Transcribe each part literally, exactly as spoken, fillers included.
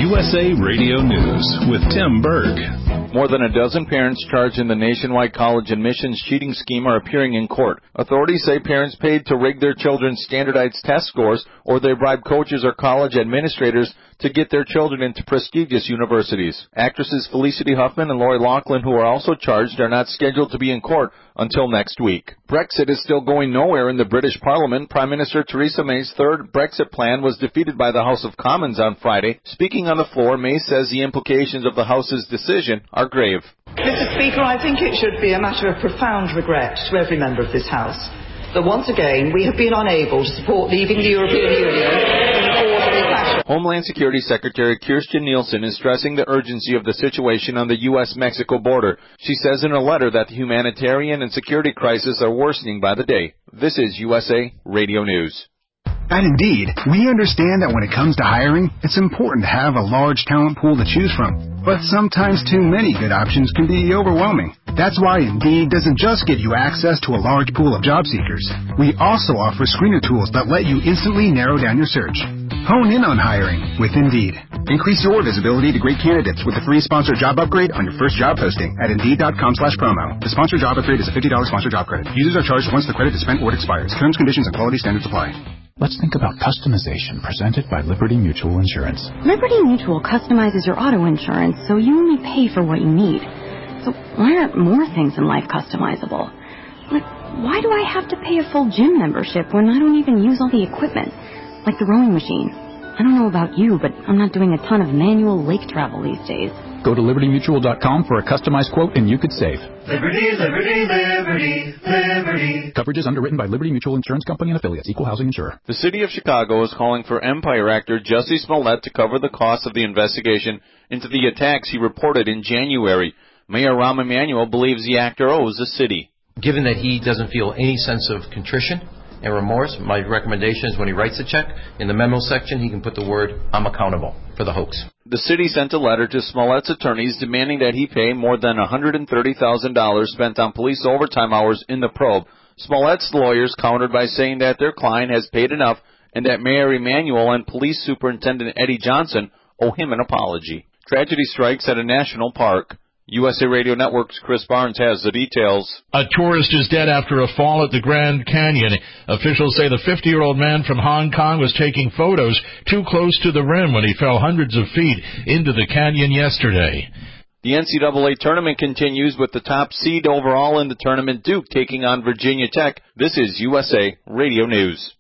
U S A Radio News with Tim Berg. More than a dozen parents charged in the nationwide college admissions cheating scheme are appearing in court. Authorities say parents paid to rig their children's standardized test scores, or they bribed coaches or college administrators to get their children into prestigious universities. Actresses Felicity Huffman and Lori Loughlin, who are also charged, are not scheduled to be in court until next week. Brexit is still going nowhere in the British Parliament. Prime Minister Theresa May's third Brexit plan was defeated by the House of Commons on Friday. Speaking on the floor, May says the implications of the House's decision are grave. Mister Speaker, I think it should be a matter of profound regret to every member of this House that once again we have been unable to support leaving the European Union in an orderly fashion. Homeland Security Secretary Kirstjen Nielsen is stressing the urgency of the situation on the U S Mexico border. She says in a letter that the humanitarian and security crisis are worsening by the day. This is U S A Radio News. At Indeed, we understand that when it comes to hiring, it's important to have a large talent pool to choose from. But sometimes too many good options can be overwhelming. That's why Indeed doesn't just give you access to a large pool of job seekers. We also offer screener tools that let you instantly narrow down your search. Hone in on hiring with Indeed. Increase your visibility to great candidates with a free sponsored job upgrade on your first job posting at Indeed.com slash promo. The sponsored job upgrade is a fifty dollars sponsored job credit. Users are charged once the credit is spent or it expires. Terms, conditions, and quality standards apply. Let's think about customization presented by Liberty Mutual Insurance. Liberty Mutual customizes your auto insurance so you only pay for what you need. So why aren't more things in life customizable? Like, why do I have to pay a full gym membership when I don't even use all the equipment? Like the rowing machine. I don't know about you, but I'm not doing a ton of manual lake travel these days. Go to liberty mutual dot com for a customized quote and you could save. Liberty, liberty, liberty, liberty. Coverage is underwritten by Liberty Mutual Insurance Company and affiliates. Equal housing insurer. The city of Chicago is calling for Empire actor Jussie Smollett to cover the cost of the investigation into the attacks he reported in January. Mayor Rahm Emanuel believes the actor owes the city. Given that he doesn't feel any sense of contrition and remorse, my recommendation is when he writes a check, in the memo section, he can put the word, I'm accountable for the hoax. The city sent a letter to Smollett's attorneys demanding that he pay more than one hundred thirty thousand dollars spent on police overtime hours in the probe. Smollett's lawyers countered by saying that their client has paid enough and that Mayor Emanuel and Police Superintendent Eddie Johnson owe him an apology. Tragedy strikes at a national park. U S A Radio Network's Chris Barnes has the details. A tourist is dead after a fall at the Grand Canyon. Officials say the fifty-year-old man from Hong Kong was taking photos too close to the rim when he fell hundreds of feet into the canyon yesterday. The N C double A tournament continues with the top seed overall in the tournament, Duke, taking on Virginia Tech. This is U S A Radio News.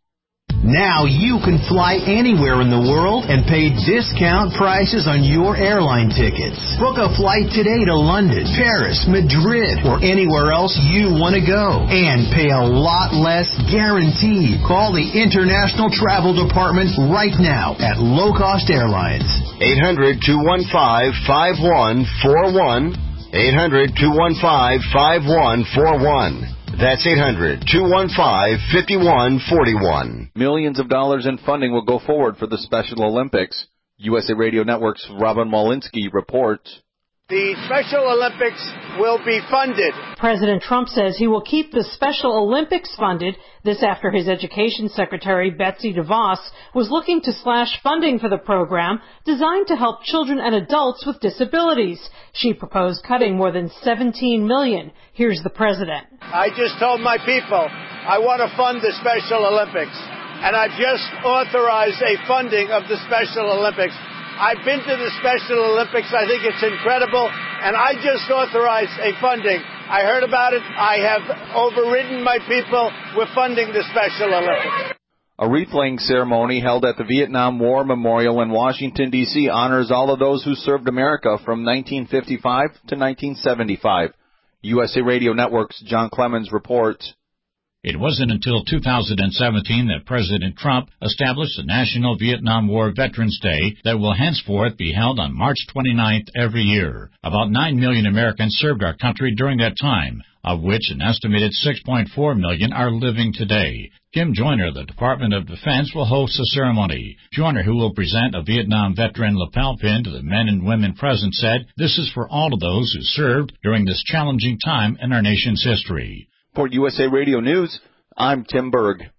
Now you can fly anywhere in the world and pay discount prices on your airline tickets. Book a flight today to London, Paris, Madrid, or anywhere else you want to go. And pay a lot less guaranteed. Call the International Travel Department right now at Low Cost Airlines. eight hundred, two one five, five one four one. eight hundred, two one five, five one four one. That's eight hundred, two one five, five one four one. Millions of dollars in funding will go forward for the Special Olympics. U S A Radio Network's Robin Malinsky reports. The Special Olympics will be funded. President Trump says he will keep the Special Olympics funded. This after his Education Secretary, Betsy DeVos, was looking to slash funding for the program designed to help children and adults with disabilities. She proposed cutting more than seventeen million dollars. Here's the president. I just told my people I want to fund the Special Olympics, and I've just authorized a funding of the Special Olympics. I've been to the Special Olympics. I think it's incredible. And I just authorized a funding. I heard about it. I have overridden my people. We're funding the Special Olympics. A wreath-laying ceremony held at the Vietnam War Memorial in Washington, D C honors all of those who served America from nineteen fifty-five to nineteen seventy-five. U S A Radio Network's John Clemens reports. It wasn't until two thousand seventeen that President Trump established the National Vietnam War Veterans Day that will henceforth be held on March twenty-ninth every year. About nine million Americans served our country during that time, of which an estimated six point four million are living today. Kim Joyner of the Department of Defense will host the ceremony. Joyner, who will present a Vietnam veteran lapel pin to the men and women present, said, "This is for all of those who served during this challenging time in our nation's history." For U S A Radio News, I'm Tim Berg.